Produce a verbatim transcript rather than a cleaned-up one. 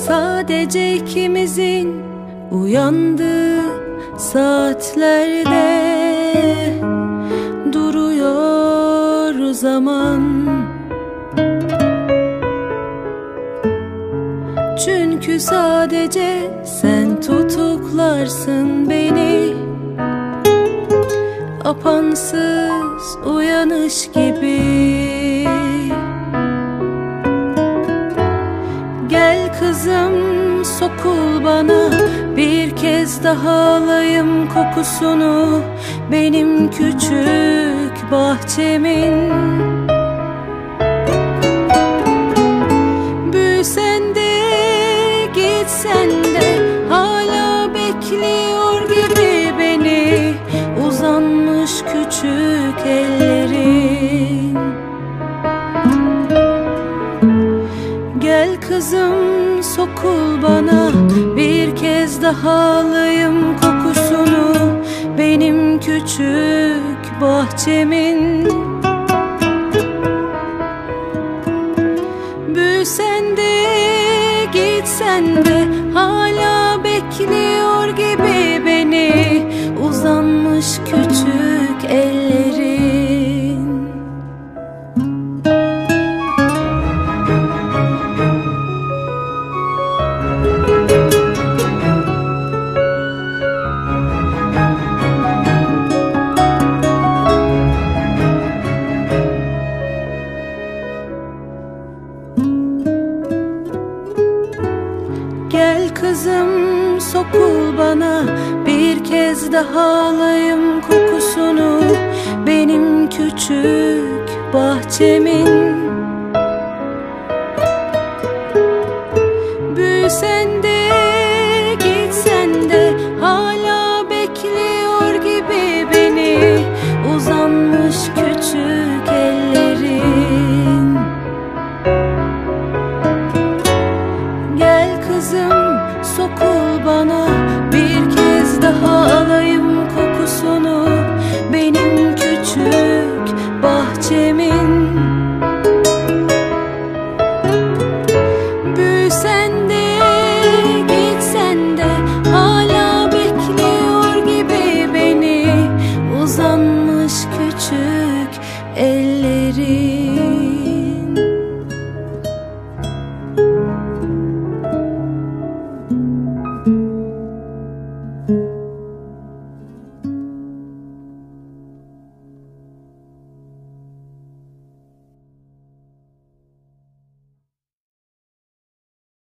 Sadece ikimizin uyandığı saatlerde duruyor zaman. Çünkü sadece sen tutuklarsın beni, apansız uyanış gibi. Gel kızım, sokul bana, bir kez daha alayım kokusunu benim küçük bahçemin. Büyüsen de gitsen de hala bekliyor gibi beni uzanmış küçük ellerin. Gel kızım, sokul bana, bir kez daha alayım kokusunu benim küçük bahçemin. Büyüsen de gitsen de hala bekliyor gibi beni uzanmış küçük ellerin. Gel kızım, sokul bana, bir kez daha alayım kokusunu benim küçük bahçemin.